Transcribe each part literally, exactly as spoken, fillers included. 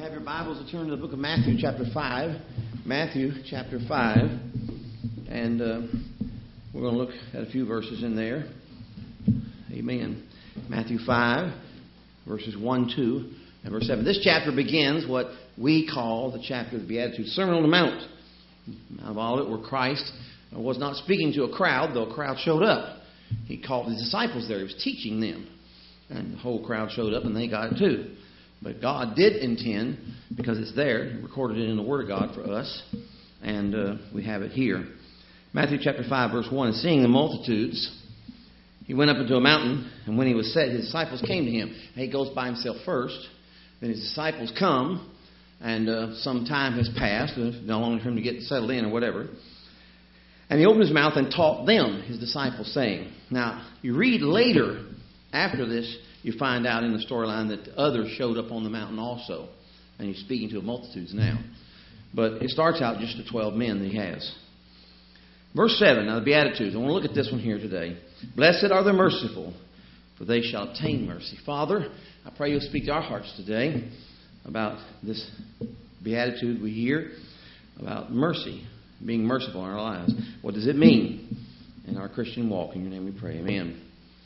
have your Bibles, to turn to the book of Matthew chapter five. Matthew chapter five. And uh, we're going to look at a few verses in there. Amen. Matthew five, verses one, two, and verse seven. This chapter begins what we call the chapter of the Beatitudes, Sermon on the Mount. Mount of Olivet, where Christ was not speaking to a crowd, though a crowd showed up. He called his disciples there. He was teaching them. And the whole crowd showed up and they got it too. But God did intend, because it's there, He recorded it in the Word of God for us, and uh, we have it here. Matthew chapter five, verse one, and seeing the multitudes, He went up into a mountain, and when He was set, His disciples came to Him. And He goes by Himself first, then His disciples come, and uh, some time has passed, it's no longer for Him to get settled in or whatever. And He opened His mouth and taught them, His disciples, saying. Now, you read later, after this, you find out in the storyline that others showed up on the mountain also. And He's speaking to multitudes now. But it starts out just the twelve men that He has. Verse seven, now the Beatitudes. I want to look at this one here today. Blessed are the merciful, for they shall obtain mercy. Father, I pray You'll speak to our hearts today about this Beatitude we hear, about mercy, being merciful in our lives. What does it mean in our Christian walk? In Your name we pray. Amen.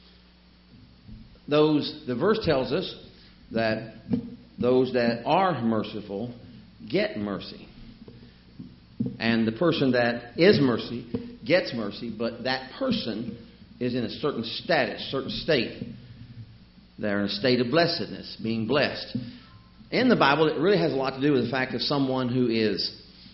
Those, the verse tells us that those that are merciful get mercy. And the person that is mercy gets mercy, but that person is in a certain status, certain state. They're in a state of blessedness, being blessed. In the Bible, it really has a lot to do with the fact of someone who is,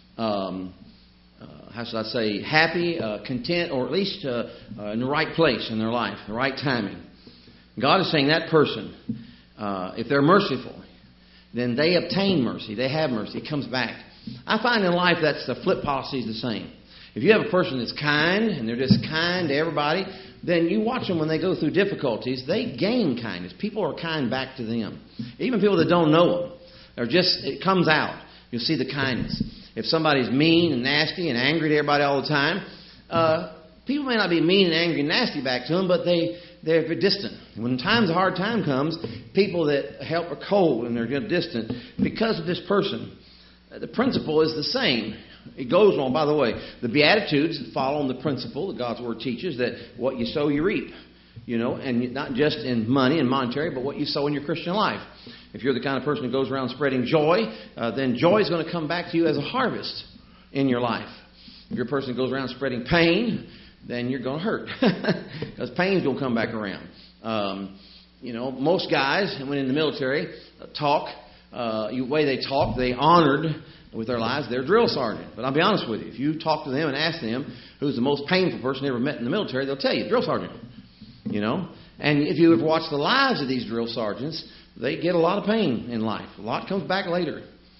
um, uh, how should I say, happy, uh, content, or at least uh, uh, in the right place in their life, the right timing. God is saying that person, uh, if they're merciful, then they obtain mercy. They have mercy. It comes back. I find in life that's the flip policy is the same. If you have a person that's kind, and they're just kind to everybody, then you watch them when they go through difficulties, they gain kindness. People are kind back to them. Even people that don't know them. They're just, it comes out. You'll see the kindness. If somebody's mean and nasty and angry to everybody all the time, uh, people may not be mean and angry and nasty back to them, but they... they're distant. When times a hard time comes, people that help are cold and they're distant because of this person. The principle is the same. It goes on, by the way, the Beatitudes follow on the principle that God's Word teaches that what you sow, you reap. You know, and not just in money and monetary, but what you sow in your Christian life. If you're the kind of person who goes around spreading joy, uh, then joy is going to come back to you as a harvest in your life. If you're a person who goes around spreading pain, then you're going to hurt. Because pain's going to come back around. Um, you know, most guys, when in the military, uh, talk, uh, the way they talk, they honored with their lives their drill sergeant. But I'll be honest with you, if you talk to them and ask them who's the most painful person they ever met in the military, they'll tell you, drill sergeant. You know? And if you ever watch the lives of these drill sergeants, they get a lot of pain in life. A lot comes back later.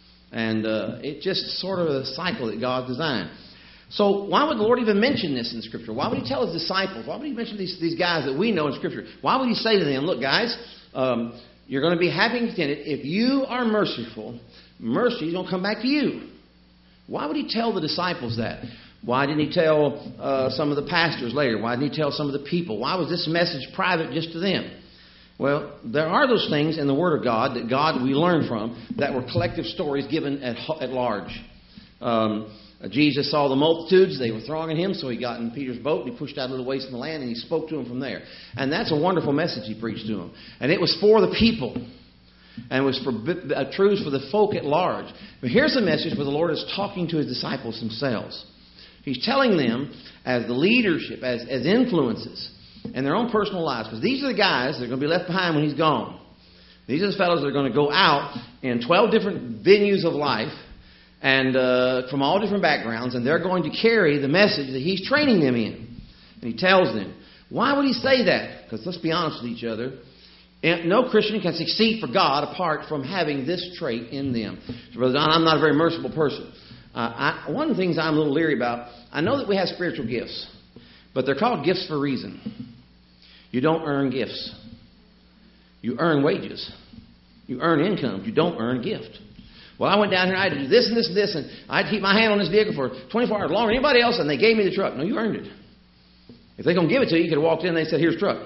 And uh, it's just sort of a cycle that God designed. So why would the Lord even mention this in Scripture? Why would He tell His disciples? Why would He mention these, these guys that we know in Scripture? Why would He say to them, look, guys, um, you're going to be happy and contented. If you are merciful, mercy is going to come back to you. Why would He tell the disciples that? Why didn't He tell uh, some of the pastors later? Why didn't He tell some of the people? Why was this message private just to them? Well, there are those things in the Word of God that God we learn from that were collective stories given at, at large. Um Jesus saw the multitudes. They were thronging Him, so He got in Peter's boat and He pushed out a little ways from the land and He spoke to them from there. And that's a wonderful message He preached to them. And it was for the people. And it was for uh, truths for the folk at large. But here's a message where the Lord is talking to His disciples themselves. He's telling them as the leadership, as, as influences in their own personal lives. Because these are the guys that are going to be left behind when He's gone. These are the fellows that are going to go out in twelve different venues of life. And uh, from all different backgrounds, and they're going to carry the message that He's training them in. And He tells them. Why would He say that? Because let's be honest with each other. No Christian can succeed for God apart from having this trait in them. So, Brother Don, I'm not a very merciful person. Uh, I, one of the things I'm a little leery about, I know that we have spiritual gifts, but they're called gifts for a reason. You don't earn gifts. You earn wages. You earn income. You don't earn a gift. Well, I went down here, I had to do this and this and this, and I had to keep my hand on this vehicle for twenty-four hours longer than anybody else, and they gave me the truck. No, you earned it. If they're going to give it to you, you could have walked in and they said, here's truck.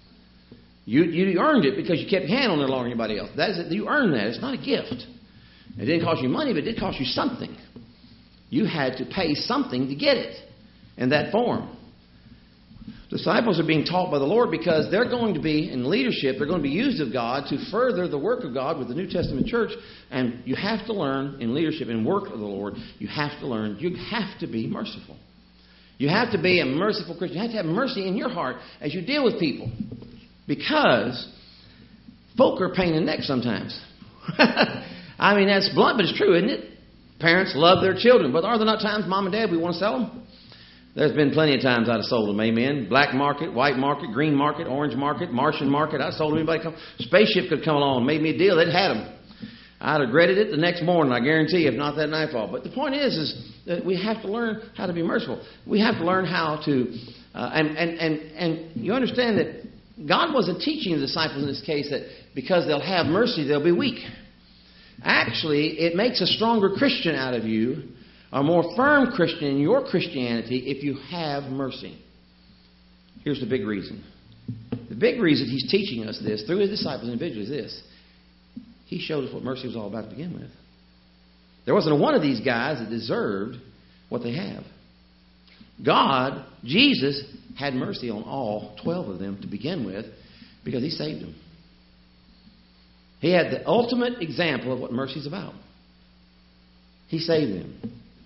You, you earned it because you kept your hand on it longer than anybody else. That is, you earned that. It's not a gift. It didn't cost you money, but it did cost you something. You had to pay something to get it in that form. Disciples are being taught by the Lord because they're going to be in leadership. They're going to be used of God to further the work of God with the New Testament church. And you have to learn in leadership and work of the Lord, you have to learn, you have to be merciful. You have to be a merciful Christian. You have to have mercy in your heart as you deal with people. Because folk are a pain in the neck sometimes. I mean, that's blunt, but it's true, isn't it? Parents love their children. But are there not times, Mom and Dad, we want to sell them? There's been plenty of times I'd have sold them, amen. Black market, white market, green market, orange market, Martian market. I'd sold them. Anybody come. Spaceship could come along and made me a deal. They'd had them. I'd have regretted it the next morning, I guarantee you, if not that nightfall. But the point is, is that we have to learn how to be merciful. We have to learn how to, uh, and, and, and, and you understand that God wasn't teaching the disciples in this case that because they'll have mercy, they'll be weak. Actually, it makes a stronger Christian out of you, a more firm Christian in your Christianity if you have mercy. Here's the big reason. The big reason he's teaching us this through his disciples individually is this. He showed us what mercy was all about to begin with. There wasn't a one of these guys that deserved what they have. God, Jesus, had mercy on all twelve of them to begin with because he saved them. He had the ultimate example of what mercy is about. He saved them.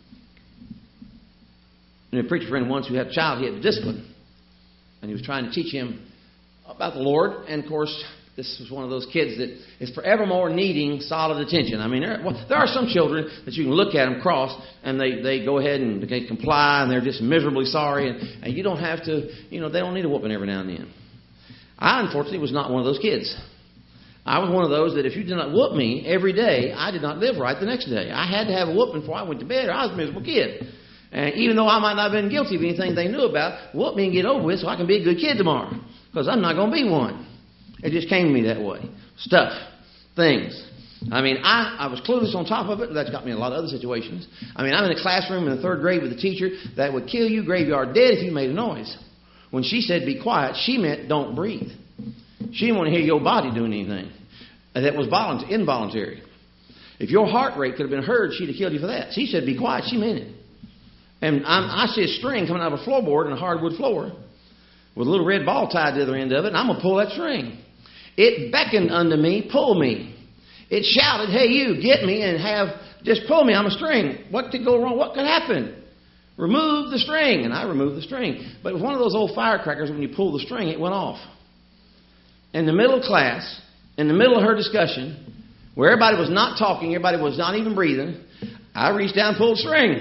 And a preacher friend once who had a child, he had to discipline. And he was trying to teach him about the Lord. And, of course, this was one of those kids that is forevermore needing solid attention. I mean, there, well, there are some children that you can look at them cross and they, they go ahead and they comply and they're just miserably sorry. And, and you don't have to, you know, they don't need a whooping every now and then. I, unfortunately, was not one of those kids. I was one of those that if you did not whoop me every day, I did not live right the next day. I had to have a whooping before I went to bed or I was a miserable kid. And even though I might not have been guilty of anything they knew about, whoop me and get over with so I can be a good kid tomorrow. Because I'm not going to be one. It just came to me that way. Stuff. Things. I mean, I, I was clueless on top of it. That's got me in a lot of other situations. I mean, I'm in a classroom in the third grade with a teacher that would kill you graveyard dead if you made a noise. When she said be quiet, she meant don't breathe. She didn't want to hear your body doing anything. And that was voluntary, involuntary. If your heart rate could have been heard, she'd have killed you for that. She said be quiet. She meant it. And I'm, I see a string coming out of a floorboard in a hardwood floor with a little red ball tied to the other end of it, and I'm going to pull that string. It beckoned unto me, pull me. It shouted, hey, you, get me and have, just pull me. I'm a string. What could go wrong? What could happen? Remove the string. And I removed the string. But it was one of those old firecrackers, when you pull the string, it went off. In the middle of class, in the middle of her discussion, where everybody was not talking, everybody was not even breathing, I reached down and pulled the string.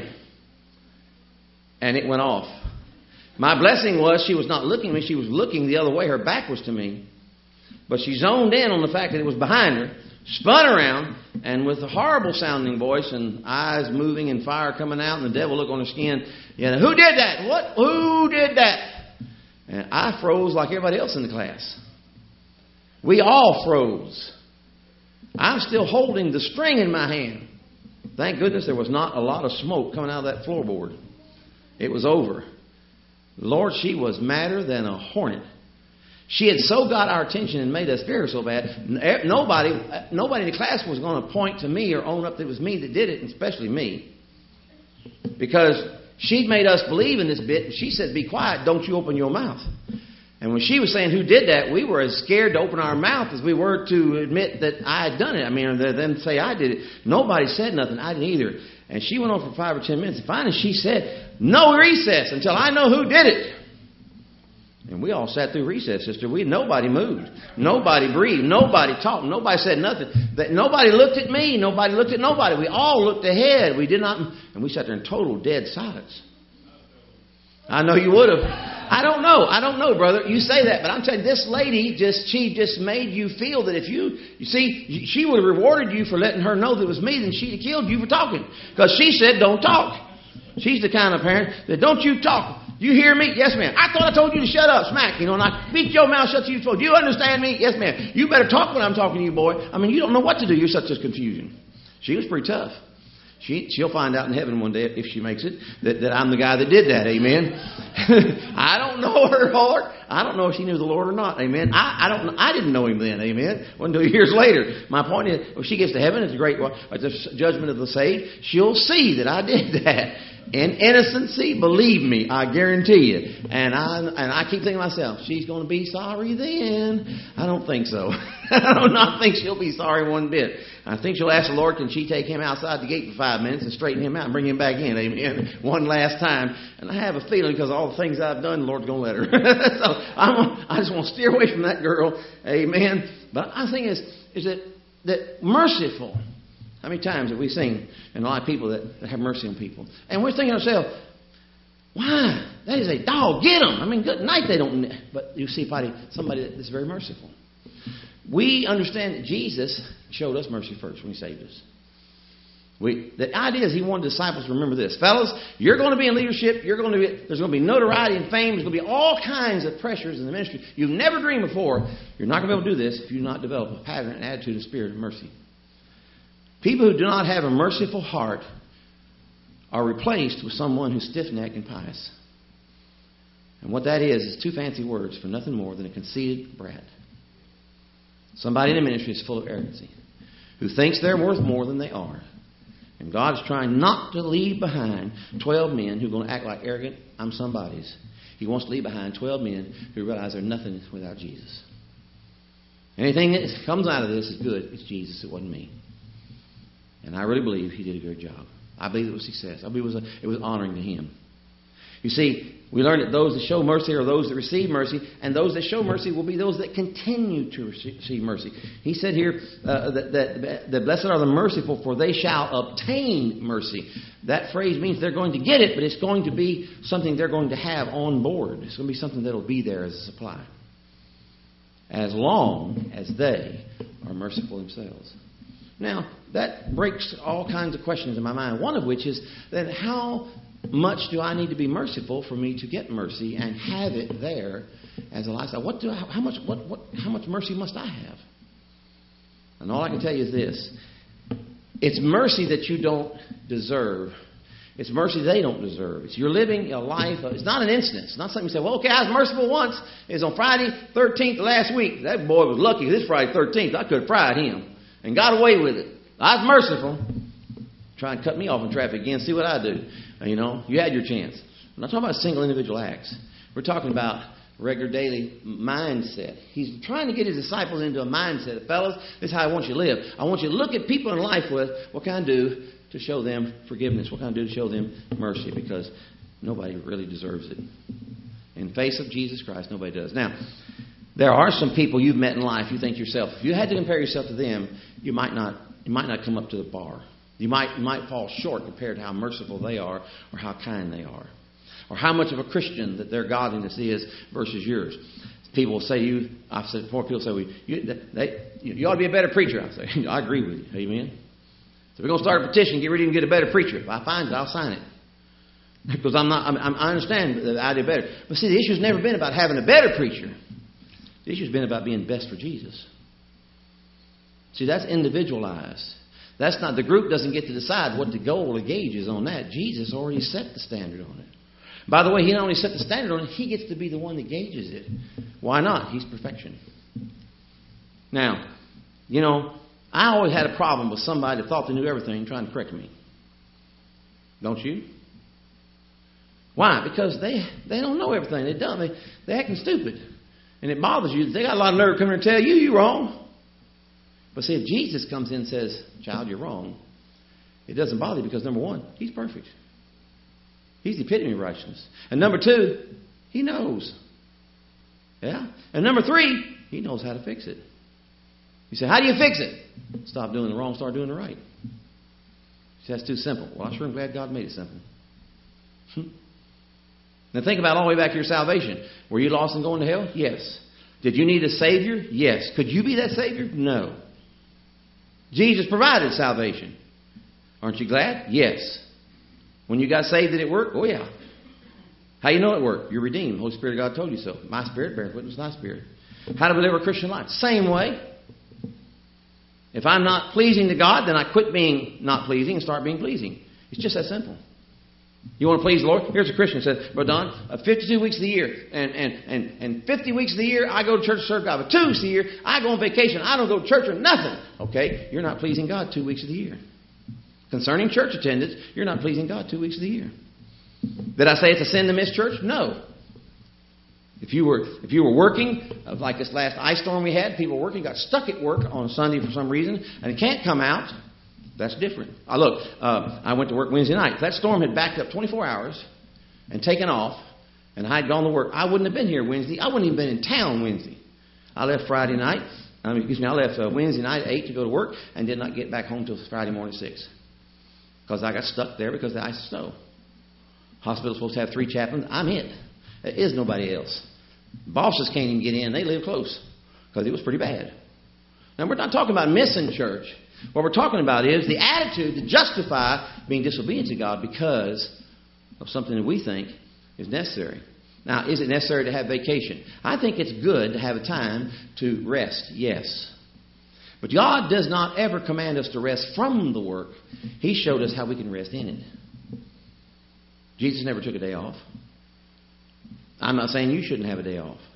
And it went off. My blessing was she was not looking at me. She was looking the other way. Her back was to me. But she zoned in on the fact that it was behind her, spun around, and with a horrible sounding voice and eyes moving and fire coming out and the devil look on her skin, you know, who did that? What? Who did that? And I froze like everybody else in the class. We all froze. I'm still holding the string in my hand. Thank goodness there was not a lot of smoke coming out of that floorboard. It was over. Lord, she was madder than a hornet. She had so got our attention and made us fear her so bad. Nobody, nobody in the class was going to point to me or own up that it was me that did it, especially me. Because she'd made us believe in this bit. She said, be quiet, don't you open your mouth. And when she was saying who did that, we were as scared to open our mouth as we were to admit that I had done it. I mean, or them say I did it. Nobody said nothing. I didn't either. And she went on for five or ten minutes. And finally she said, no recess until I know who did it. And we all sat through recess, sister. We Nobody moved. Nobody breathed. Nobody talked. Nobody said nothing. That nobody looked at me. Nobody looked at nobody. We all looked ahead. We did not. And we sat there in total dead silence. I know you would have. I don't know. I don't know, brother. You say that, but I'm telling you, this lady just, she just made you feel that if you, you see, she would have rewarded you for letting her know that it was me, then she'd have killed you for talking. Because she said, don't talk. She's the kind of parent that, don't you talk. You hear me? Yes, ma'am. I thought I told you to shut up. Smack. You know, and I beat your mouth shut to you. Do you understand me? Yes, ma'am. You better talk when I'm talking to you, boy. I mean, you don't know what to do. You're such a confusion. She was pretty tough. She, she'll find out in heaven one day, if she makes it, that, that I'm the guy that did that. Amen. I don't know her heart. I don't know if she knew the Lord or not. Amen. I, I don't. I didn't know him then. Amen. One two years later. My point is, when she gets to heaven, it's a great, it's a judgment of the saved. She'll see that I did that. In innocency, believe me, I guarantee you. And I and I keep thinking to myself, she's going to be sorry then. I don't think so. I do not think she'll be sorry one bit. I think she'll ask the Lord, can she take him outside the gate for five minutes and straighten him out and bring him back in, amen, one last time. And I have a feeling, because of all the things I've done, the Lord's going to let her. So I'm, I just want to steer away from that girl, amen. But I think is is that, that merciful. How many times have we seen and a lot of people that, that have mercy on people? And we're thinking to ourselves, why? That is a dog. Get them. I mean, good night. They don't. But you see somebody, somebody that's very merciful. We understand that Jesus showed us mercy first when he saved us. We, the idea is he wanted disciples to remember this. Fellas, you're going to be in leadership. You're going to be, there's going to be notoriety and fame. There's going to be all kinds of pressures in the ministry you've never dreamed before. You're not going to be able to do this if you do not develop a pattern and attitude and spirit of mercy. People who do not have a merciful heart are replaced with someone who's stiff-necked and pious. And what that is is two fancy words for nothing more than a conceited brat. Somebody in the ministry is full of arrogancy, who thinks they're worth more than they are. And God's trying not to leave behind twelve men who are going to act like arrogant, I'm somebody's. He wants to leave behind twelve men who realize they're nothing without Jesus. Anything that comes out of this is good. It's Jesus. It wasn't me. And I really believe he did a good job. I believe it was success. I believe it was, a, it was honoring to him. You see, we learned that those that show mercy are those that receive mercy, and those that show mercy will be those that continue to receive mercy. He said here uh, that, that, that blessed are the merciful, for they shall obtain mercy. That phrase means they're going to get it, but it's going to be something they're going to have on board. It's going to be something that will be there as a supply, as long as they are merciful themselves. Now, that breaks all kinds of questions in my mind, one of which is that how much do I need to be merciful for me to get mercy and have it there as a lifestyle? What do I, how much what, what how much mercy must I have? And all I can tell you is this. It's mercy that you don't deserve. It's mercy they don't deserve. It's you're living a life. Of, it's not an incident. It's not something you say, well, okay, I was merciful once. It was on Friday thirteenth last week. That boy was lucky this Friday thirteenth. I could have fried him and got away with it. I was merciful. Try and cut me off in traffic again, see what I do. You know, you had your chance. I'm not talking about single individual acts. We're talking about regular daily mindset. He's trying to get his disciples into a mindset. Fellas, this is how I want you to live. I want you to look at people in life with what can I do to show them forgiveness? What can I do to show them mercy? Because nobody really deserves it. In the face of Jesus Christ, nobody does. Now, there are some people you've met in life, you think to yourself, if you had to compare yourself to them, you might not, you might not come up to the bar. You might, you might fall short compared to how merciful they are or how kind they are. Or how much of a Christian that their godliness is versus yours. People will say to you, I've said before, people say, well, you, they, you ought to be a better preacher. I say, I agree with you. Amen. So we're going to start a petition, get ready and get a better preacher. If I find it, I'll sign it. Because I'm not, I'm, I understand the idea better. But see, the issue's never been about having a better preacher. The issue's been about being best for Jesus. See, that's individualized. That's not, the group doesn't get to decide what the goal or gauge is on that. Jesus already set the standard on it. By the way, he not only set the standard on it, he gets to be the one that gauges it. Why not? He's perfection. Now, you know, I always had a problem with somebody that thought they knew everything trying to correct me. Don't you? Why? Because they they don't know everything. They're dumb. They, they're acting stupid. And it bothers you. They got a lot of nerve coming and tell you you're wrong. But see, if Jesus comes in and says, child, you're wrong, it doesn't bother you because, number one, he's perfect. He's the epitome of righteousness. And number two, he knows. Yeah? And number three, he knows how to fix it. You say, how do you fix it? Stop doing the wrong, start doing the right. See, that's too simple. Well, I'm sure I'm glad God made it simple. Now think about all the way back to your salvation. Were you lost and going to hell? Yes. Did you need a Savior? Yes. Could you be that Savior? No. Jesus provided salvation. Aren't you glad? Yes. When you got saved, did it work? Oh, yeah. How you know it worked? You're redeemed. The Holy Spirit of God told you so. My spirit bears witness, thy spirit. How to live a Christian life? Same way. If I'm not pleasing to God, then I quit being not pleasing and start being pleasing. It's just that simple. You want to please the Lord? Here's a Christian who says, Brother Don, uh, fifty-two weeks of the year and, and, and, and fifty weeks of the year I go to church to serve God. But two weeks of the year I go on vacation. I don't go to church or nothing. Okay, you're not pleasing God two weeks of the year. Concerning church attendance, you're not pleasing God two weeks of the year. Did I say it's a sin to miss church? No. If you were if you were working, uh, like this last ice storm we had, people were working, got stuck at work on Sunday for some reason, and it can't come out, that's different. Uh, look, uh, I went to work Wednesday night. If that storm had backed up twenty-four hours and taken off, and I had gone to work, I wouldn't have been here Wednesday. I wouldn't even been in town Wednesday. I left Friday night. I mean, excuse me, I left uh, Wednesday night at eight to go to work and did not get back home until Friday morning at six. Because I got stuck there because of the ice and snow. Hospital's supposed to have three chaplains. I'm it. There is nobody else. Bosses can't even get in. They live close because it was pretty bad. Now, we're not talking about missing church. What we're talking about is the attitude to justify being disobedient to God because of something that we think is necessary. Now, is it necessary to have vacation? I think it's good to have a time to rest, yes. But God does not ever command us to rest from the work. He showed us how we can rest in it. Jesus never took a day off. I'm not saying you shouldn't have a day off.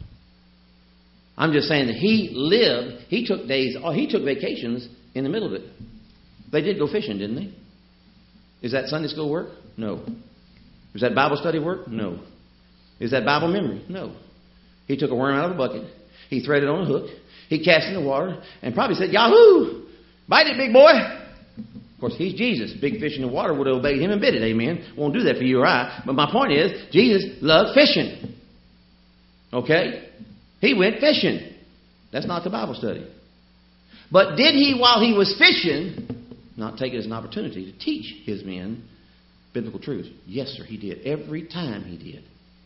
I'm just saying that He lived, He took days, oh, He took vacations in the middle of it. They did go fishing, didn't they? Is that Sunday school work? No. Is that Bible study work? No. Is that Bible memory? No. He took a worm out of a bucket. He threaded it on a hook. He cast it in the water and probably said, Yahoo! Bite it, big boy! Of course, He's Jesus. Big fish in the water would have obeyed Him and bit it. Amen. Won't do that for you or I. But my point is, Jesus loved fishing. Okay? He went fishing. That's not the Bible study. But did He, while He was fishing, not take it as an opportunity to teach His men biblical truths? Yes, sir, He did. Every time He did.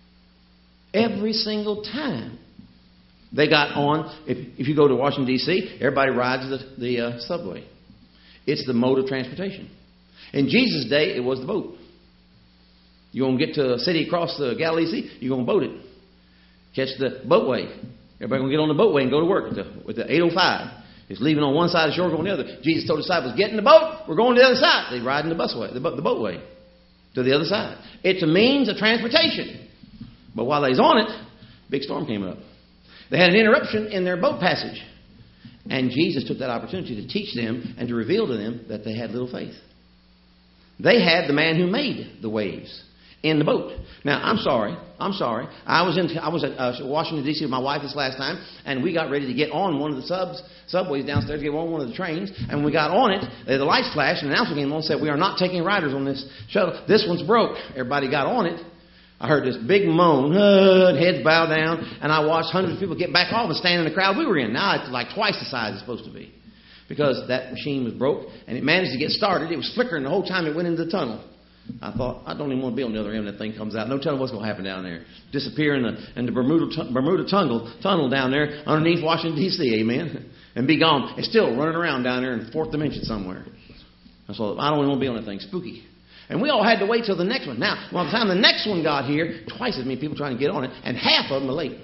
Every single time. They got on, if, if you go to Washington, D C, everybody rides the, the uh, subway. It's the mode of transportation. In Jesus' day, it was the boat. You're going to get to a city across the Galilee Sea, you're going to boat it. Catch the boatway. Everybody going to get on the boatway and go to work with the, with the eight oh five. It's leaving on one side of the shore, going the other. Jesus told the disciples, get in the boat, we're going to the other side. They ride in the busway, the, the boatway to the other side. It's a means of transportation. But while they was on it, big storm came up. They had an interruption in their boat passage. And Jesus took that opportunity to teach them and to reveal to them that they had little faith. They had the man who made the waves in the boat. Now, I'm sorry. I'm sorry. I was in I was at uh, Washington, D C with my wife this last time, and we got ready to get on one of the subs, subways downstairs to get on one of the trains. And when we got on it, the lights flashed, and an announcer came on and said, we are not taking riders on this shuttle. This one's broke. Everybody got on it. I heard this big moan, uh, heads bow down, and I watched hundreds of people get back off and stand in the crowd we were in. Now it's like twice the size it's supposed to be because that machine was broke, and it managed to get started. It was flickering the whole time it went into the tunnel. I thought, I don't even want to be on the other end when that thing comes out. No telling what's going to happen down there. Disappear in the, in the Bermuda, Bermuda tunnel, tunnel down there underneath Washington, D C, amen, and be gone. It's still running around down there in the fourth dimension somewhere. I thought, I don't even want to be on that thing. Spooky. And we all had to wait till the next one. Now, by the time the next one got here, twice as many people trying to get on it, and half of them are late.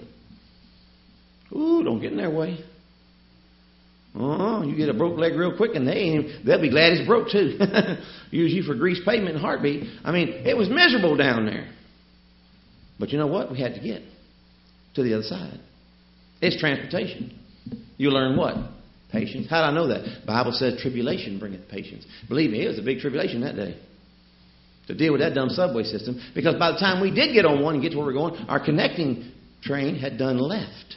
Ooh, don't get in their way. Uh-huh. You get a broke leg real quick, and they ain't, they'll be glad it's broke, too. Use you for greased pavement and heartbeat. I mean, it was miserable down there. But you know what? We had to get to the other side. It's transportation. You learn what? Patience. How do I know that? The Bible says tribulation bringeth patience. Believe me, it was a big tribulation that day to deal with that dumb subway system, because by the time we did get on one and get to where we're going, our connecting train had done left.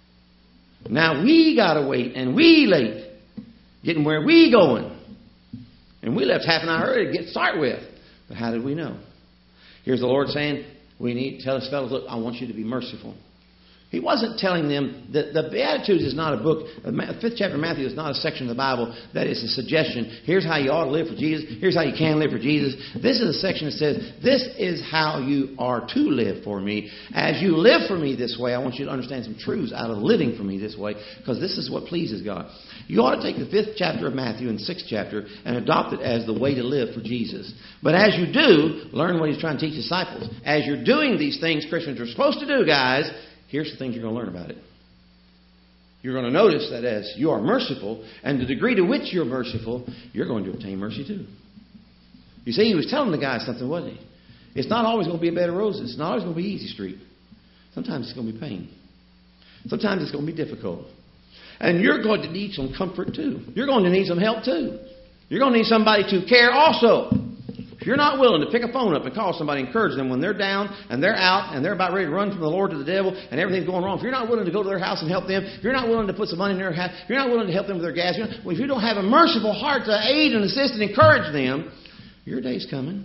Now we got to wait, and we late getting where we going. And we left half an hour early to get start with. But how did we know? Here's the Lord saying, we need to tell us fellows, look, I want you to be merciful. He wasn't telling them that the Beatitudes is not a book. The fifth chapter of Matthew is not a section of the Bible that is a suggestion. Here's how you ought to live for Jesus. Here's how you can live for Jesus. This is a section that says, this is how you are to live for me. As you live for me this way, I want you to understand some truths out of living for me this way, because this is what pleases God. You ought to take the fifth chapter of Matthew and sixth chapter and adopt it as the way to live for Jesus. But as you do, learn what He's trying to teach disciples. As you're doing these things Christians are supposed to do, guys, here's the things you're going to learn about it. you're going to notice that as you are merciful, and the degree to which you're merciful, you're going to obtain mercy too. You see, he was telling the guy something, wasn't he? It's not always going to be a bed of roses. It's not always going to be easy street. Sometimes it's going to be pain. Sometimes it's going to be difficult. And you're going to need some comfort too. You're going to need some help too. You're going to need somebody to care also. If you're not willing to pick a phone up and call somebody, encourage them when they're down and they're out and they're about ready to run from the Lord to the devil and everything's going wrong, if you're not willing to go to their house and help them, if you're not willing to put some money in their house, if you're not willing to help them with their gas, you know, well, if you don't have a merciful heart to aid and assist and encourage them, your day's coming.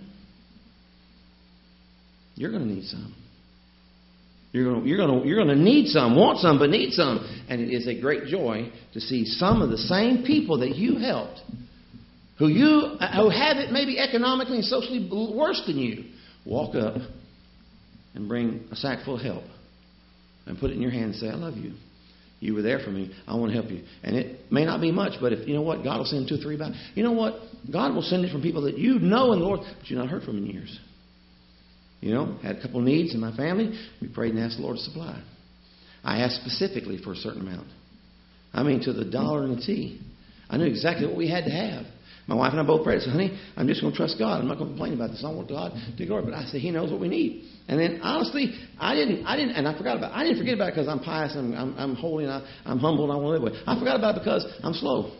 You're going to need some. You're going to, you're going to, you're going to need some, want some, but need some. And it is a great joy to see some of the same people that you helped, who you who have it maybe economically and socially worse than you, walk up and bring a sack full of help and put it in your hand and say, I love you. You were there for me. I want to help you. And it may not be much, but if you know what, God will send two or three back. You know what? God will send it from people that you know in the Lord, but you've not heard from in years. You know, had a couple of needs in my family. We prayed and asked the Lord to supply. I asked specifically for a certain amount. I mean, to the dollar and the T. I knew exactly what we had to have. My wife and I both prayed. I said, honey, I'm just going to trust God. I'm not going to complain about this. I want God to glory. But I said, He knows what we need. And then, honestly, I didn't, I didn't, and I forgot about it. I didn't forget about it because I'm pious and I'm, I'm holy and I, I'm humble and I want to live with it. I forgot about it because I'm slow.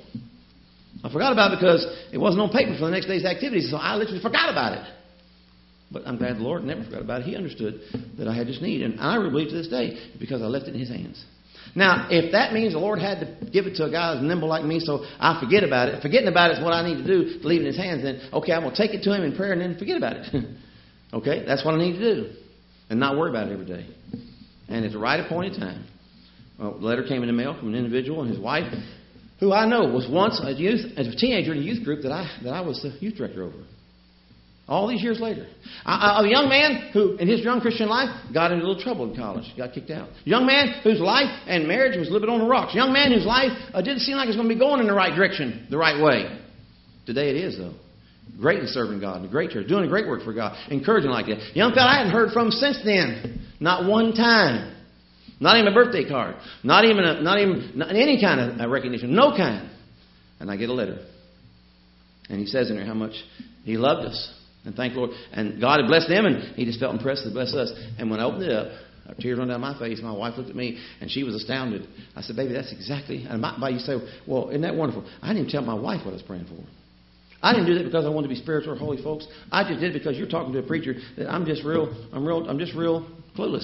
I forgot about it because it wasn't on paper for the next day's activities. So I literally forgot about it. But I'm glad the Lord never forgot about it. He understood that I had this need. And I really believe to this day because I left it in His hands. Now, if that means the Lord had to give it to a guy who's nimble like me so I forget about it, forgetting about it is what I need to do to leave it in His hands, then, okay, I'm going to take it to Him in prayer and then forget about it. Okay, that's what I need to do. And not worry about it every day. And at the right appointed time, well, a letter came in the mail from an individual and his wife, who I know was once a youth, as a teenager in a youth group that I that I was the youth director over. All these years later. A, a young man who, in his young Christian life, got into a little trouble in college. Got kicked out. A young man whose life and marriage was a little bit on the rocks. A young man whose life uh, didn't seem like it was going to be going in the right direction, the right way. Today it is, though. Greatly serving God in a great church. Doing a great work for God. Encouraging like that. Young fella I hadn't heard from since then. Not one time. Not even a birthday card. Not even a, not even not any kind of recognition. No kind. And I get a letter. And he says in there how much he loved us. And thank the Lord. And God had blessed them, and He just felt impressed to bless us. And when I opened it up, tears run down my face. My wife looked at me, and she was astounded. I said, baby, that's exactly... And by you say, well, isn't that wonderful? I didn't even tell my wife what I was praying for. I didn't do that because I wanted to be spiritual or holy, folks. I just did it because you're talking to a preacher that I'm just real, I'm real, I'm just real clueless.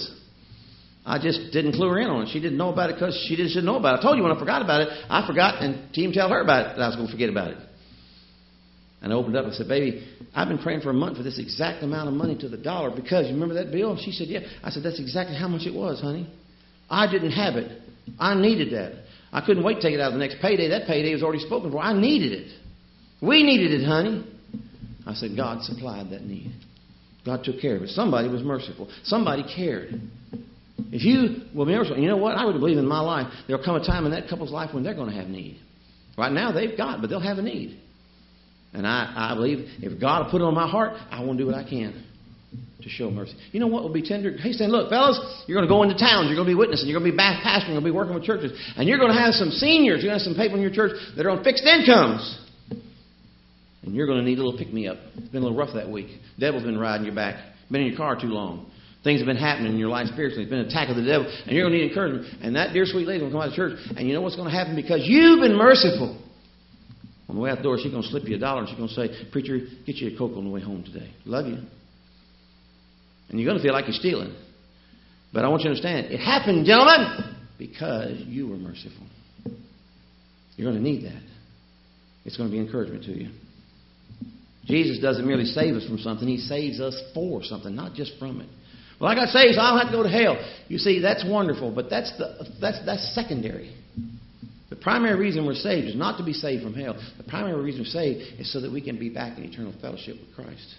I just didn't clue her in on it. She didn't know about it because she just didn't know about it. I told you when I forgot about it, I forgot, and didn't even tell her about it that I was going to forget about it. And I opened it up and said, baby, I've been praying for a month for this exact amount of money to the dollar because you remember that bill? And she said, yeah. I said, that's exactly how much it was, honey. I didn't have it. I needed that. I couldn't wait to take it out of the next payday. That payday was already spoken for. I needed it. We needed it, honey. I said, God supplied that need. God took care of it. Somebody was merciful. Somebody cared. If you will be merciful, you know what? I would believe in my life there will come a time in that couple's life when they're going to have need. Right now they've got, but they'll have a need. And I, I believe if God will put it on my heart, I want to do what I can to show mercy. You know what will be tender? He's saying, look, fellas, you're going to go into towns. You're going to be witnessing. You're going to be pastoring. You're going to be working with churches. And you're going to have some seniors. You're going to have some people in your church that are on fixed incomes. And you're going to need a little pick-me-up. It's been a little rough that week. The devil's been riding your back. Been in your car too long. Things have been happening in your life spiritually. It's been an attack of the devil. And you're going to need encouragement. And that dear sweet lady will come out of church. And you know what's going to happen? Because you've been merciful. On the way out the door, she's going to slip you a dollar and she's going to say, preacher, get you a Coke on the way home today. Love you. And you're going to feel like you're stealing. But I want you to understand, it happened, gentlemen, because you were merciful. You're going to need that. It's going to be encouragement to you. Jesus doesn't merely save us from something. He saves us for something, not just from it. Well, I got saved, so I don't have to go to hell. You see, that's wonderful, but that's the that's that's secondary. The primary reason we're saved is not to be saved from hell. The primary reason we're saved is so that we can be back in eternal fellowship with Christ.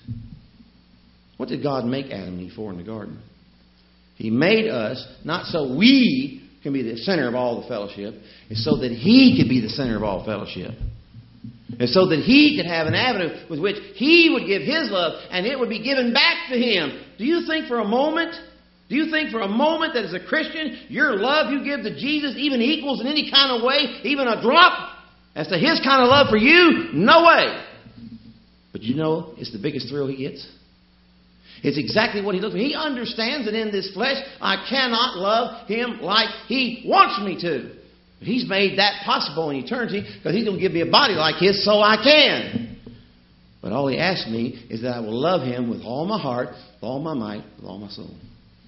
What did God make Adam and Eve for in the garden? He made us not so we can be the center of all the fellowship. It's so that He could be the center of all fellowship. And so that He could have an avenue with which He would give His love and it would be given back to Him. Do you think for a moment Do you think for a moment that as a Christian, your love you give to Jesus even equals in any kind of way, even a drop, as to His kind of love for you? No way. But you know, it's the biggest thrill He gets. It's exactly what He looks for. He understands that in this flesh, I cannot love Him like He wants me to. But He's made that possible in eternity because He's going to give me a body like His so I can. But all He asks me is that I will love Him with all my heart, with all my might, with all my soul.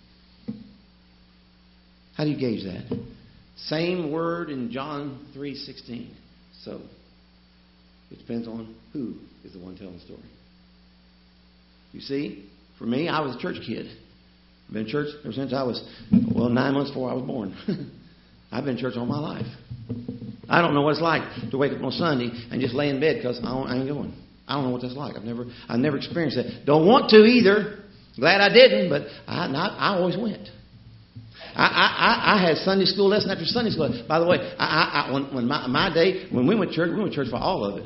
How do you gauge that? Same word in John three sixteen. So, it depends on who is the one telling the story. You see, for me, I was a church kid. I've been in church ever since I was, well, nine months before I was born. I've been in church all my life. I don't know what it's like to wake up on Sunday and just lay in bed because I, I ain't going. I don't know what that's like. I've never, I've never experienced that. Don't want to either. Glad I didn't, but I, not, I always went. I, I, I had Sunday school lesson after Sunday school. By the way, I, I, when, when my, my day, when we went to church, we went to church for all of it.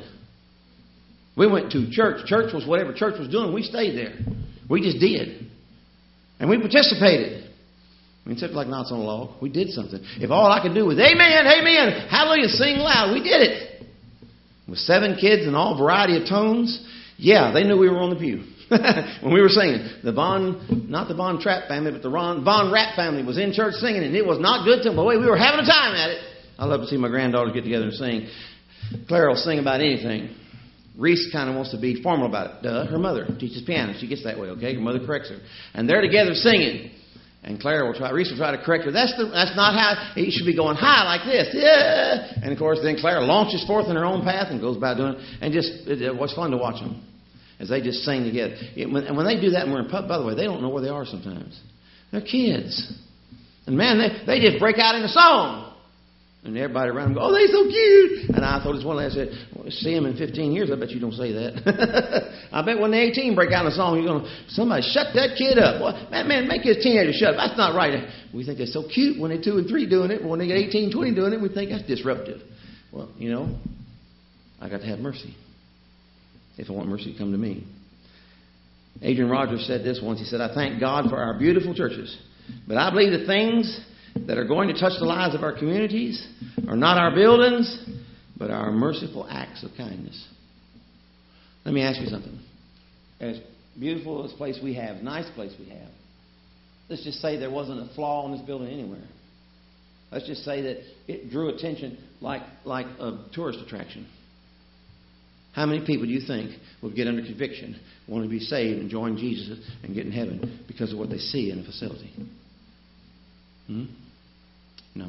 We went to church. Church was whatever church was doing. We stayed there. We just did. And we participated. I mean, except like knots on a log. We did something. If all I could do was amen, amen, hallelujah, sing loud, we did it. With seven kids in all variety of tones, yeah, they knew we were on the pew. When we were singing, the Von, not the Von Trapp family, but the Ron, Von Rapp family was in church singing, and it was not good to them. But wait, we were having a time at it. I love to see my granddaughters get together and sing. Claire will sing about anything. Reese kind of wants to be formal about it. Duh, her mother teaches piano. She gets that way, okay? Her mother corrects her. And they're together singing. And Claire will try, Reese will try to correct her. That's the, that's not how, he should be going high like this. Yeah. And of course, then Claire launches forth in her own path and goes about doing it. And just, it, it was fun to watch them as they just sing together. It, when, and when they do that, and we're in pub, by the way, they don't know where they are sometimes. They're kids. And man, they, they just break out in a song. And everybody around them go, oh, they're so cute. And I thought this one lady said, well, see them in fifteen years, I bet you don't say that. I bet when they're eighteen, break out in a song, you're going to, somebody shut that kid up. Well, man, man, make his teenager shut up. That's not right. We think they're so cute when they're two and three doing it. But when they get eighteen, twenty doing it, we think that's disruptive. Well, you know, I got to have mercy if I want mercy to come to me. Adrian Rogers said this once. He said, I thank God for our beautiful churches, but I believe the things that are going to touch the lives of our communities are not our buildings, but our merciful acts of kindness. Let me ask you something. As beautiful as place we have, nice place we have, let's just say there wasn't a flaw in this building anywhere. Let's just say that it drew attention like, like a tourist attraction. How many people do you think would get under conviction, want to be saved and join Jesus and get in heaven because of what they see in a facility? Hmm? No.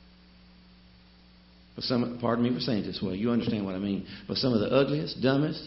But some, pardon me for saying it this way. You understand what I mean. But some of the ugliest, dumbest,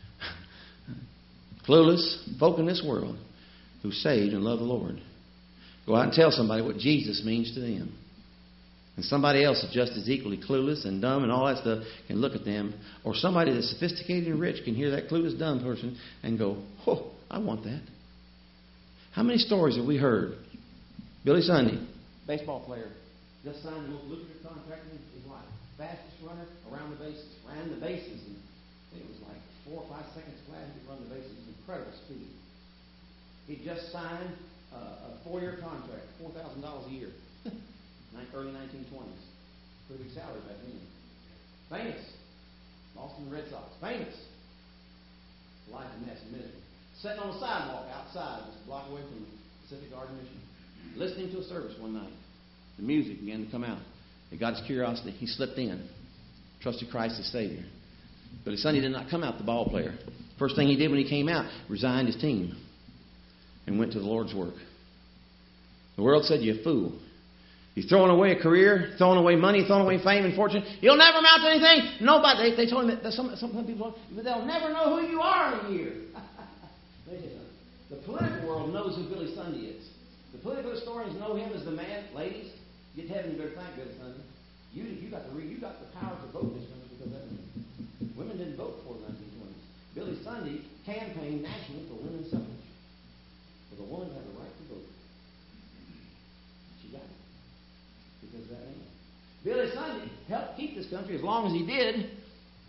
clueless folk in this world who saved and love the Lord go out and tell somebody what Jesus means to them. And somebody else is just as equally clueless and dumb and all that stuff can look at them. Or somebody that's sophisticated and rich can hear that clueless, dumb person and go, oh, I want that. How many stories have we heard? Billy Sunday, baseball player, just signed the most lucrative contract in his life. Fastest runner around the bases. Ran the bases. And it was like four or five seconds flat. He could run the bases. Incredible speed. He just signed uh, a four-year contract, four thousand dollars a year. Early nineteen twenties. Pretty big salary back then. Famous. Boston Red Sox. Famous. Life and mess and misery. Sitting on the sidewalk outside, just a block away from Pacific Garden Mission. Listening to a service one night. The music began to come out. It got his curiosity. He slipped in. Trusted Christ as Savior. But his Sunday did not come out the ball player. First thing he did when he came out, resigned his team and went to the Lord's work. The world said, you're a fool. You're throwing away a career, throwing away money, throwing away fame and fortune. You'll never amount to anything. Nobody. They, they told him that some, some people, they'll never know who you are in a year. The political world knows who Billy Sunday is. The political historians know him as the man. Ladies, get to heaven, you better thank Billy Sunday. You, you got the you got the power to vote in this country because of that. Women didn't vote before the nineteen twenties. Billy Sunday campaigned nationally for women's suffrage. For the woman to have the right to vote. She got it. Because of that man. Billy Sunday helped keep this country as long as he did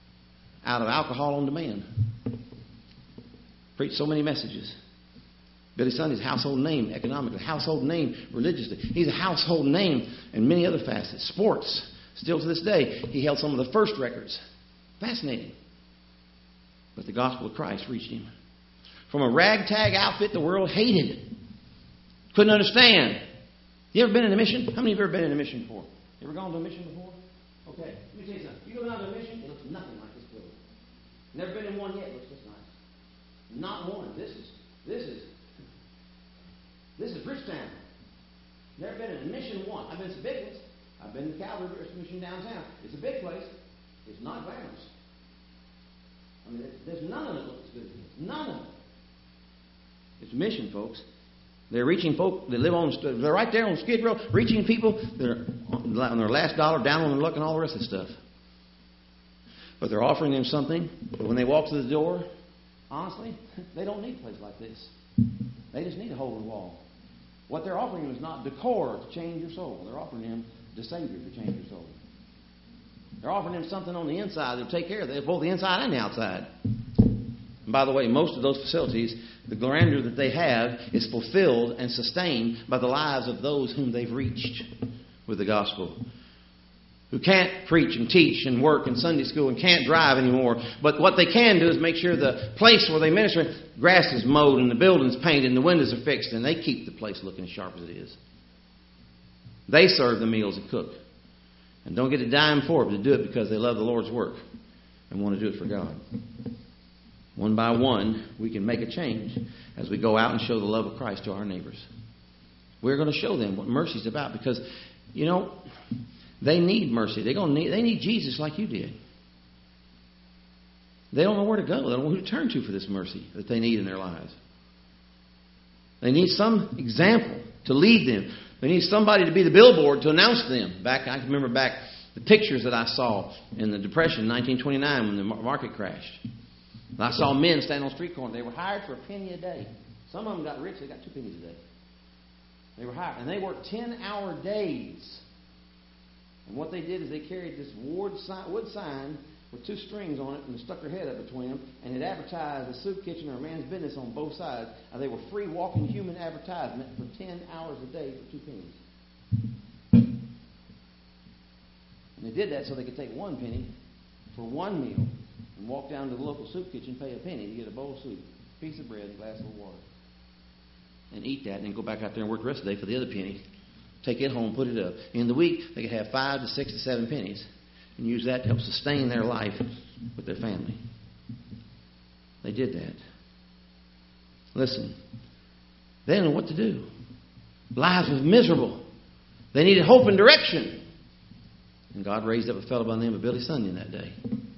out of alcohol on demand. Preached so many messages. Billy Sunday's a household name economically, household name religiously. He's a household name in many other facets. Sports, still to this day, he held some of the first records. Fascinating. But the gospel of Christ reached him. From a ragtag outfit the world hated. Couldn't understand. You ever been in a mission? How many of you have ever been in a mission before? You ever gone to a mission before? Okay, let me tell you something. You go down to a mission, it looks nothing like this building. Never been in one yet, it looks this nice. Not one. This is, this is, this is Bridgetown. Never been in a mission once. I've been to big ones. I've been to the Calvary Mission downtown. It's a big place. It's not glamorous. I mean, there's none of it looks as good as this. None of it. It's a mission, folks. They're reaching folk that live on, they're right there on Skid Row, reaching people that are on their last dollar, down on their luck, and all the rest of the stuff. But they're offering them something. But when they walk through the door, honestly, they don't need a place like this. They just need a hole in the wall. What they're offering them is not decor to change your soul. They're offering them the Savior to change your soul. They're offering them something on the inside that'll take care of it, both the inside and the outside. And by the way, most of those facilities, the grandeur that they have is fulfilled and sustained by the lives of those whom they've reached with the gospel. Who can't preach and teach and work in Sunday school and can't drive anymore. But what they can do is make sure the place where they minister, grass is mowed and the building's painted and the windows are fixed, and they keep the place looking as sharp as it is. They serve the meals and cook. And don't get a dime for it, but do it because they love the Lord's work and want to do it for God. One by one, we can make a change as we go out and show the love of Christ to our neighbors. We're going to show them what mercy is about because, you know, they need mercy. They're going to need, they need Jesus like you did. They don't know where to go. They don't know who to turn to for this mercy that they need in their lives. They need some example to lead them. They need somebody to be the billboard to announce them. Back, I remember back the pictures that I saw in the Depression, nineteen twenty-nine, when the market crashed. And I saw men stand on the street corner. They were hired for a penny a day. Some of them got rich. They got two pennies a day. They were hired. And they worked ten-hour days. And what they did is they carried this wood sign with two strings on it and stuck their head up between them. And it advertised a soup kitchen or a man's business on both sides. And they were free walking human advertisement for ten hours a day for two pennies. And they did that so they could take one penny for one meal and walk down to the local soup kitchen, pay a penny to get a bowl of soup, a piece of bread, and a glass of water. And eat that and then go back out there and work the rest of the day for the other penny. Take it home, put it up. In the week, they could have five to six to seven pennies and use that to help sustain their life with their family. They did that. Listen, they didn't know what to do. Lives was miserable. They needed hope and direction. And God raised up a fellow by the name of Billy Sunday that day.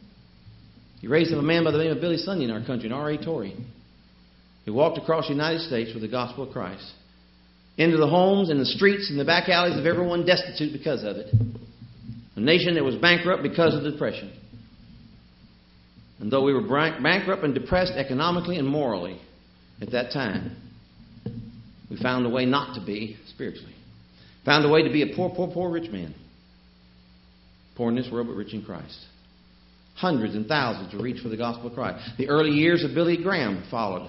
He raised up a man by the name of Billy Sunday in our country, an R A Torrey. He walked across the United States with the gospel of Christ. Into the homes and the streets and the back alleys of everyone destitute because of it. A nation that was bankrupt because of the Depression. And though we were bankrupt and depressed economically and morally at that time, we found a way not to be spiritually. Found a way to be a poor, poor, poor rich man. Poor in this world, but rich in Christ. Hundreds and thousands to reach for the gospel of Christ. The early years of Billy Graham followed.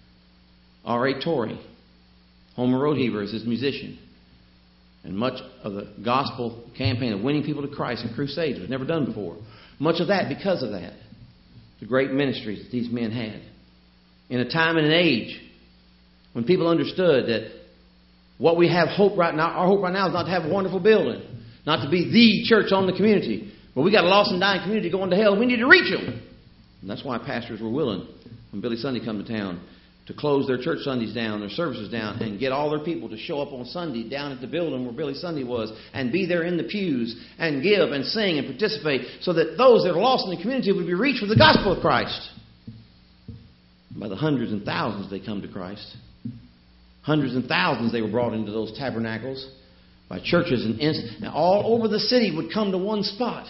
R A Torrey, Homer Rodeheaver as his musician. And much of the gospel campaign of winning people to Christ and crusades was never done before. Much of that because of that. The great ministries that these men had. In a time and an age when people understood that what we have hope right now, our hope right now is not to have a wonderful building. Not to be the church on the community. But we got a lost and dying community going to hell and we need to reach them. And that's why pastors were willing, when Billy Sunday come to town, to close their church Sundays down, their services down, and get all their people to show up on Sunday down at the building where Billy Sunday was and be there in the pews and give and sing and participate so that those that are lost in the community would be reached with the gospel of Christ. And by the hundreds and thousands they come to Christ. Hundreds and thousands they were brought into those tabernacles by churches and, and all over the city would come to one spot.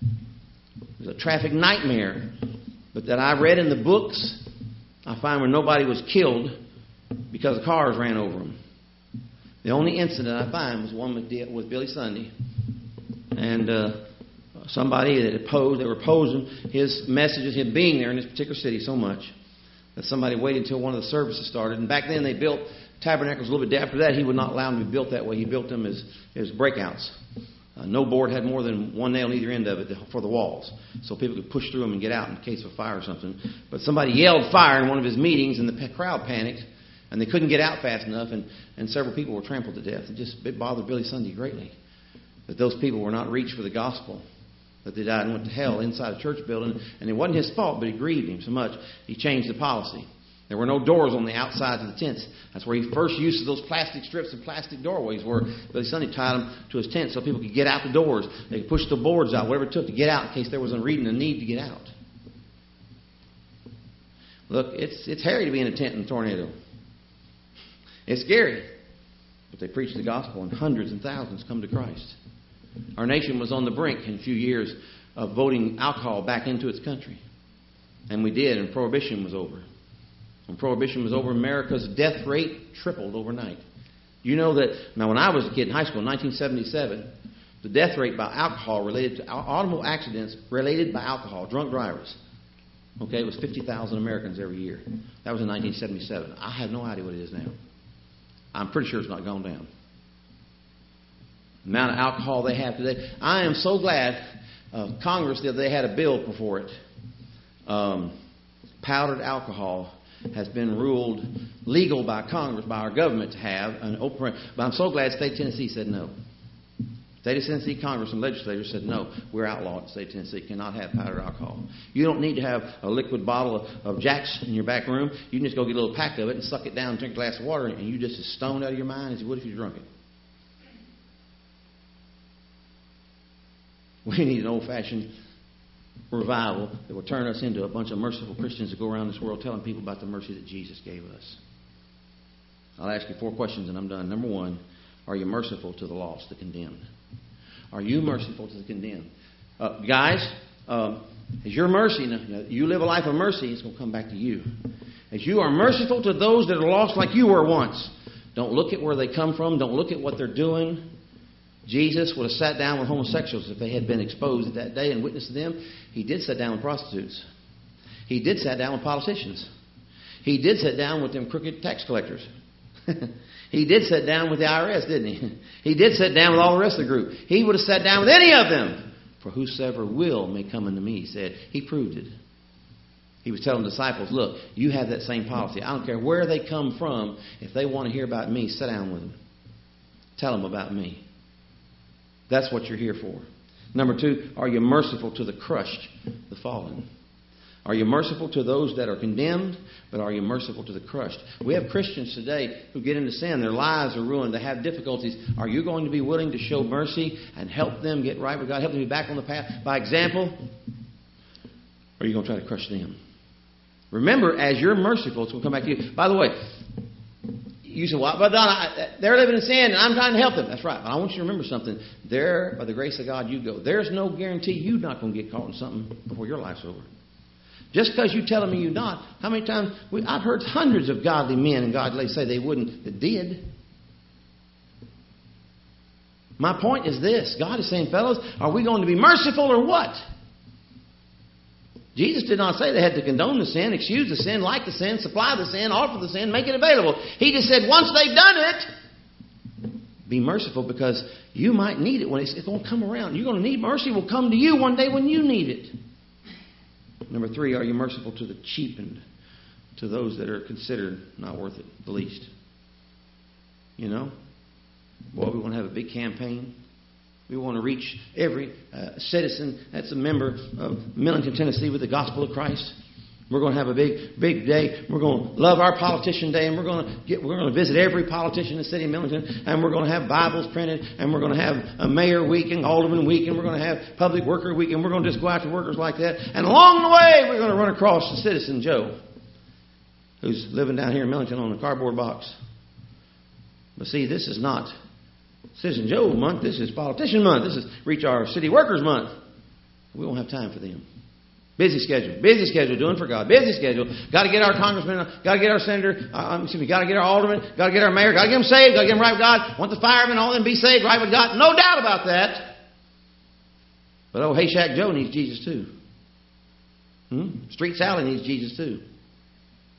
It was a traffic nightmare. But that I read in the books, I find where nobody was killed because the cars ran over them. The only incident I find was one with, with Billy Sunday. And uh, somebody that opposed, they were opposing his messages, him being there in this particular city so much that somebody waited until one of the services started. And back then they built tabernacles a little bit. After that, he would not allow them to be built that way. He built them as, as breakouts. Uh, no board had more than one nail on either end of it for the walls, so people could push through them and get out in case of a fire or something. But somebody yelled fire in one of his meetings, and the crowd panicked, and they couldn't get out fast enough, and, and several people were trampled to death. It just it bothered Billy Sunday greatly that those people were not reached for the gospel, that they died and went to hell inside a church building. And it wasn't his fault, but it grieved him so much, he changed the policy. There were no doors on the outside of the tents. That's where he first used those plastic strips and plastic doorways where Billy Sunday tied them to his tent so people could get out the doors. They could push the boards out, whatever it took to get out in case there was a reading a need to get out. Look, it's it's hairy to be in a tent in a tornado. It's scary. But they preach the gospel and hundreds and thousands come to Christ. Our nation was on the brink in a few years of voting alcohol back into its country. And we did, and Prohibition was over. When Prohibition was over, America's death rate tripled overnight. You know that, now when I was a kid in high school in nineteen seventy-seven, the death rate by alcohol related to automobile accidents related by alcohol, drunk drivers, okay, it was fifty thousand Americans every year. That was in nineteen seventy-seven. I have no idea what it is now. I'm pretty sure it's not gone down. The amount of alcohol they have today. I am so glad uh, Congress, the other day, had a bill before it. Um, powdered alcohol has been ruled legal by Congress, by our government to have an open. But I'm so glad State of Tennessee said no. State of Tennessee Congress and legislators said no. We're outlawed. The State of Tennessee cannot have powdered alcohol. You don't need to have a liquid bottle of, of Jack's in your back room. You can just go get a little pack of it and suck it down and drink a glass of water, and you just as stoned out of your mind as you would if you drunk it. We need an old-fashioned revival that will turn us into a bunch of merciful Christians that go around this world telling people about the mercy that Jesus gave us. I'll ask you four questions and I'm done. Number one, are you merciful to the lost, the condemned? Are you merciful to the condemned? Uh, guys, uh, as your mercy, you live a life of mercy, it's going to come back to you. As you are merciful to those that are lost like you were once, don't look at where they come from. Don't look at what they're doing. Jesus would have sat down with homosexuals if they had been exposed at that day and witnessed to them. He did sit down with prostitutes. He did sit down with politicians. He did sit down with them crooked tax collectors. He did sit down with the I R S, didn't he? He did sit down with all the rest of the group. He would have sat down with any of them. For whosoever will may come unto me, he said. He proved it. He was telling the disciples, look, you have that same policy. I don't care where they come from. If they want to hear about me, sit down with them. Tell them about me. That's what you're here for. Number two, are you merciful to the crushed, the fallen? Are you merciful to those that are condemned, but are you merciful to the crushed? We have Christians today who get into sin. Their lives are ruined. They have difficulties. Are you going to be willing to show mercy and help them get right with God, help them be back on the path by example? Or are you going to try to crush them? Remember, as you're merciful, it's going to come back to you. By the way, you say, well, but Don, I, they're living in sin and I'm trying to help them. That's right. But I want you to remember something. There, by the grace of God, you go. There's no guarantee you're not going to get caught in something before your life's over. Just because you're telling me you're not. How many times? We, I've heard hundreds of godly men and godly ladies say they wouldn't, that did. My point is this. God is saying, fellows, are we going to be merciful or what? Jesus did not say they had to condone the sin, excuse the sin, like the sin, supply the sin, offer the sin, make it available. He just said once they've done it, be merciful because you might need it when it's, it's going to come around. You're going to need mercy. Will come to you one day when you need it. Number three, are you merciful to the cheapened, to those that are considered not worth it, the least? You know? Boy, we want to have a big campaign. We want to reach every uh, citizen that's a member of Millington, Tennessee with the gospel of Christ. We're going to have a big, big day. We're going to love our politician day, and we're going to get, we're going to visit every politician in the city of Millington, and we're going to have Bibles printed, and we're going to have a mayor week and alderman week, and we're going to have public worker week, and we're going to just go after workers like that. And along the way, we're going to run across the citizen Joe, who's living down here in Millington on a cardboard box. But see, this is not Citizen Joe month. This is politician month. This is reach our city workers month. We won't have time for them. Busy schedule. Busy schedule. Doing for God. Busy schedule. Got to get our congressman. Got to get our senator. Uh, excuse me. Got to get our alderman. Got to get our mayor. Got to get them saved. Got to get them right with God. Want the firemen, all them be saved, right with God. No doubt about that. But oh, Hey Shack Joe needs Jesus too. Hmm? Street Sally needs Jesus too.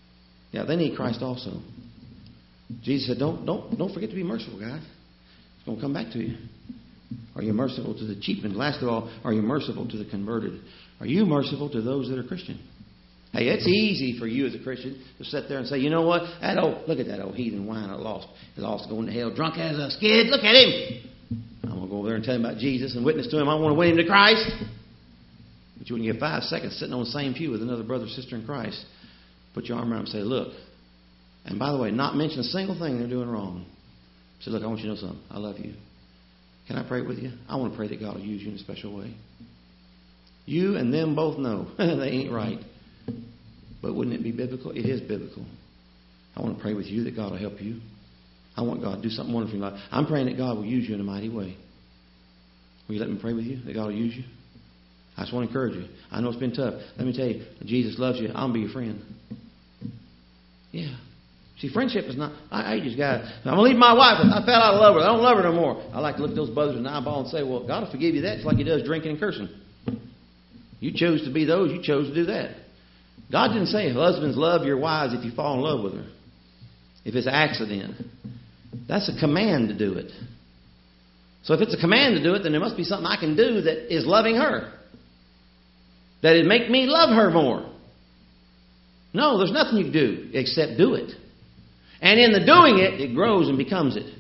Yeah, they need Christ also. Jesus said, don't, don't, don't forget to be merciful, guys. It's going to come back to you. Are you merciful to the cheap? And last of all, are you merciful to the converted? Are you merciful to those that are Christian? Hey, it's easy for you as a Christian to sit there and say, you know what? That old, look at that old heathen whiner lost. He's lost going to hell, drunk as a skid. Look at him. I'm going to go over there and tell him about Jesus and witness to him. I want to win him to Christ. But you wouldn't get five seconds sitting on the same pew with another brother or sister in Christ. Put your arm around and say, look. And by the way, not mention a single thing they're doing wrong. Say, look, I want you to know something. I love you. Can I pray with you? I want to pray that God will use you in a special way. You and them both know they ain't right. But wouldn't it be biblical? It is biblical. I want to pray with you that God will help you. I want God to do something wonderful in your life. I'm praying that God will use you in a mighty way. Will you let me pray with you that God will use you? I just want to encourage you. I know it's been tough. Let me tell you, Jesus loves you. I'll be your friend. Yeah. See, friendship is not... I, I just got... I'm going to leave my wife. I fell out of love with her. I don't love her no more. I like to look at those brothers in the eyeball and say, well, God will forgive you that just like He does drinking and cursing. You chose to be those. You chose to do that. God didn't say, husbands, love your wives if you fall in love with her. If it's an accident. That's a command to do it. So if it's a command to do it, then there must be something I can do that is loving her. That it'd make me love her more. No, there's nothing you can do except do it. And in the doing it, it grows and becomes it.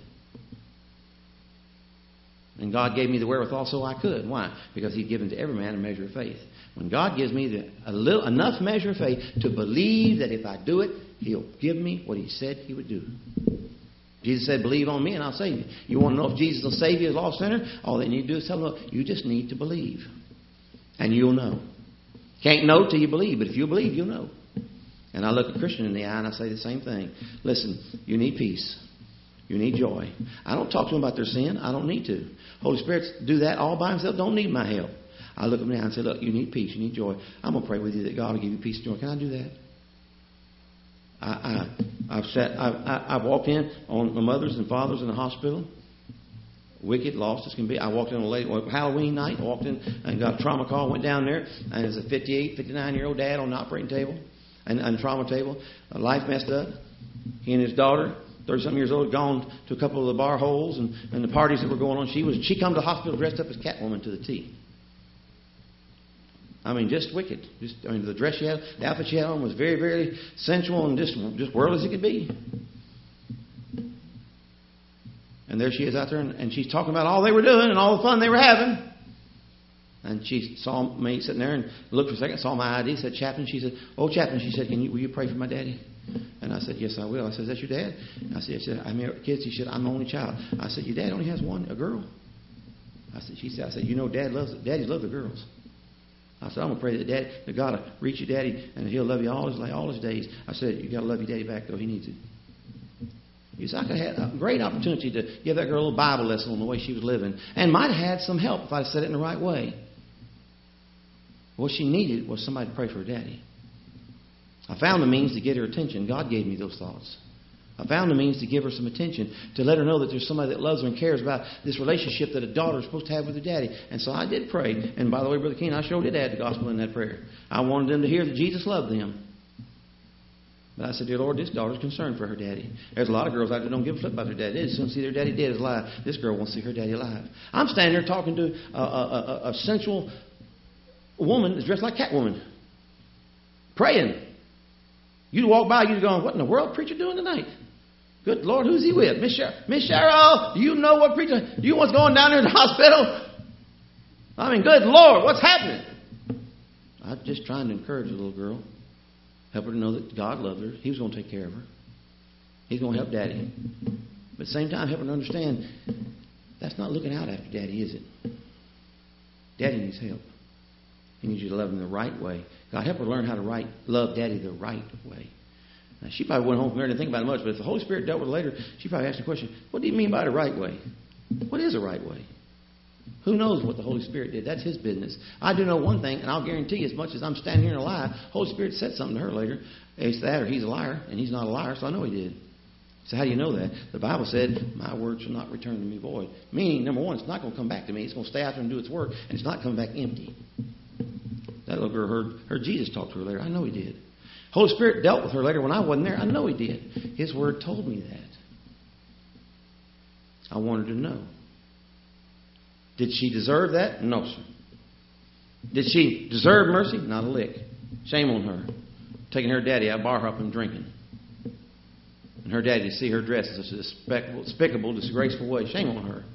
And God gave me the wherewithal so I could. Why? Because He's given to every man a measure of faith. When God gives me the, a little enough measure of faith to believe that if I do it, He'll give me what He said He would do. Jesus said, believe on me and I'll save you. You want to know if Jesus will save you as a lost sinner? All they need to do is tell them, look, you just need to believe. And you'll know. Can't know till you believe, but if you believe, you'll know. And I look a Christian in the eye and I say the same thing. Listen, you need peace. You need joy. I don't talk to them about their sin. I don't need to. Holy Spirit do that all by Himself. Don't need my help. I look them in the eye and say, look, you need peace. You need joy. I'm going to pray with you that God will give you peace and joy. Can I do that? I, I, I've sat, I, I, I've walked in on my mothers and fathers in the hospital. Wicked, lost as can be. I walked in on a late Halloween night. I walked in and got a trauma call. Went down there. And there's a fifty-eight, fifty-nine-year-old dad on the operating table. And, and the trauma table. Life messed up. He and his daughter, thirty-something years old, had gone to a couple of the bar holes and, and the parties that were going on. She was she come to the hospital dressed up as Catwoman to the T. I mean, just wicked. Just I mean, the dress she had, the outfit she had on was very, very sensual and just just worldly as it could be. And there she is out there, and, and she's talking about all they were doing and all the fun they were having. And she saw me sitting there and looked for a second, saw my I D, said, Chaplain. She said, oh, Chaplain, she said, Can you, will you pray for my daddy? And I said, yes, I will. I said, is that your dad? And I said, I said, I'm your kids. She said, I'm the only child. I said, your dad only has one, a girl. I said, she said, I said, you know, dad loves, daddies love the girls. I said, I'm gonna pray that dad, that God will reach your daddy and He'll love you all his life, all his days. I said, you gotta love your daddy back though. He needs it. You said, I could have had a great opportunity to give that girl a little Bible lesson on the way she was living, and might have had some help if I'd said it in the right way. What she needed was somebody to pray for her daddy. I found the means to get her attention. God gave me those thoughts. I found the means to give her some attention, to let her know that there's somebody that loves her and cares about this relationship that a daughter is supposed to have with her daddy. And so I did pray. And by the way, Brother King, I sure did add the gospel in that prayer. I wanted them to hear that Jesus loved them. But I said, dear Lord, this daughter's concerned for her daddy. There's a lot of girls out there that don't give a flip about their daddy. They just want to see their daddy dead is alive. This girl wants to see her daddy alive. I'm standing there talking to a, a, a, a sensual woman that's dressed like Catwoman. Praying. You'd walk by, you'd go, what in the world preacher doing tonight? Good Lord, who's he with? Miss Cheryl, Miss Cheryl, do you know what preacher? Do you what's going down there in the hospital? I mean, good Lord, what's happening? I'm just trying to encourage the little girl. Help her to know that God loved her. He was going to take care of her. He's going to help Daddy. But at the same time, help her to understand that's not looking out after Daddy, is it? Daddy needs help. He needs you to love him the right way. God, help her learn how to right, love Daddy the right way. Now, she probably went home from there and didn't think about it much, but if the Holy Spirit dealt with her later, she probably asked the question, what do you mean by the right way? What is the right way? Who knows what the Holy Spirit did? That's His business. I do know one thing, and I'll guarantee you, as much as I'm standing here and alive, Holy Spirit said something to her later. It's that or He's a liar, and He's not a liar, so I know He did. So how do you know that? The Bible said, my word shall not return to me void. Meaning, number one, it's not going to come back to me. It's going to stay out there and do its work, and it's not coming back empty. That little girl heard, heard Jesus talk to her later. I know he did. Holy Spirit dealt with her later when I wasn't there. I know He did. His Word told me that. I wanted to know. Did she deserve that? No, sir. Did she deserve mercy? Not a lick. Shame on her. Taking her daddy out bar hopping and drinking. And her daddy to see her dressed in such a despicable, despicable, disgraceful way. Shame on her.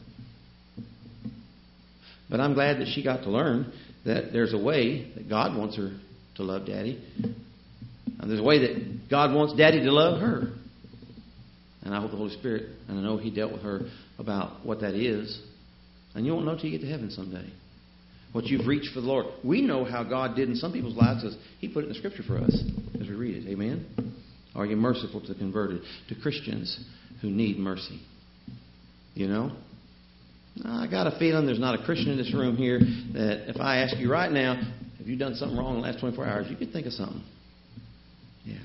But I'm glad that she got to learn that there's a way that God wants her to love Daddy. And there's a way that God wants Daddy to love her. And I hope the Holy Spirit, and I know He dealt with her about what that is. And you won't know until you get to heaven someday. What you've reached for the Lord. We know how God did in some people's lives because He put it in the Scripture for us as we read it. Amen? Are you merciful to the converted? To Christians who need mercy? You know? I got a feeling there's not a Christian in this room here that if I ask you right now, have you done something wrong in the last twenty-four hours, you could think of something. Yeah.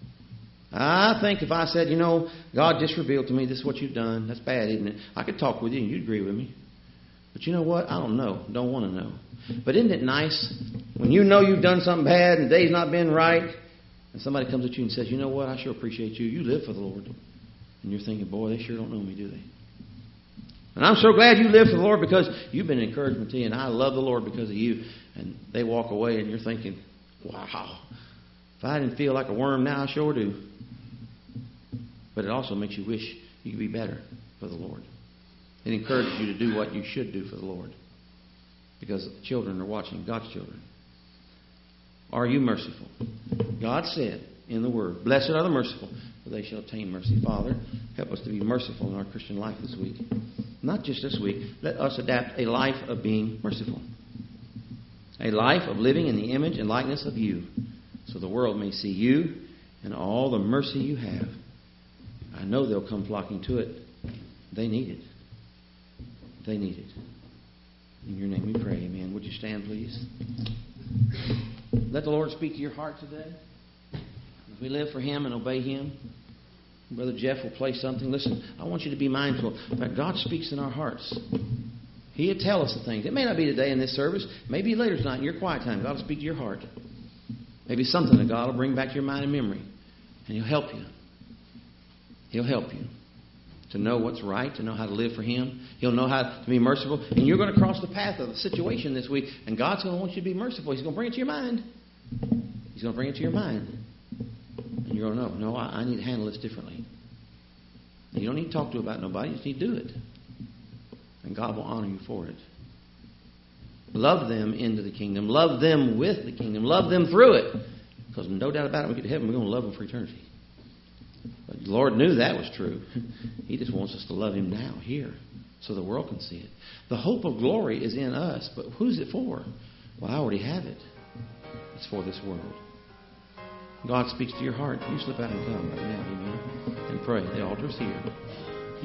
I think if I said, you know, God just revealed to me this is what you've done. That's bad, isn't it? I could talk with you and you'd agree with me. But you know what? I don't know. Don't want to know. But isn't it nice when you know you've done something bad and the day's not been right and somebody comes at you and says, you know what? I sure appreciate you. You live for the Lord. And you're thinking, boy, they sure don't know me, do they? And I'm so glad you live for the Lord because you've been an encouragement to you, and I love the Lord because of you. And they walk away, and you're thinking, wow, if I didn't feel like a worm now, I sure do. But it also makes you wish you could be better for the Lord. It encourages you to do what you should do for the Lord because children are watching, God's children. Are you merciful? God said in the Word, blessed are the merciful, for they shall obtain mercy. Father, help us to be merciful in our Christian life this week. Not just this week. Let us adapt a life of being merciful. A life of living in the image and likeness of you, so the world may see you and all the mercy you have. I know they'll come flocking to it. They need it. They need it. In your name we pray, amen. Would you stand, please? Let the Lord speak to your heart today. As we live for Him and obey Him. Brother Jeff will play something. Listen, I want you to be mindful that God speaks in our hearts. He'll tell us the things. It may not be today in this service. Maybe later tonight in your quiet time. God will speak to your heart. Maybe something that God will bring back to your mind and memory. And He'll help you. He'll help you to know what's right, to know how to live for Him. He'll know how to be merciful. And you're going to cross the path of a situation this week. And God's going to want you to be merciful. He's going to bring it to your mind. He's going to bring it to your mind. And you're going to know, no, I, I need to handle this differently. And you don't need to talk to about nobody. You just need to do it. And God will honor you for it. Love them into the kingdom. Love them with the kingdom. Love them through it. Because no doubt about it, when we get to heaven, we're going to love them for eternity. But the Lord knew that was true. He just wants us to love Him now, here, so the world can see it. The hope of glory is in us. But who's it for? Well, I already have it. It's for this world. God speaks to your heart. You slip out and come right now, amen, and pray. The altar's here.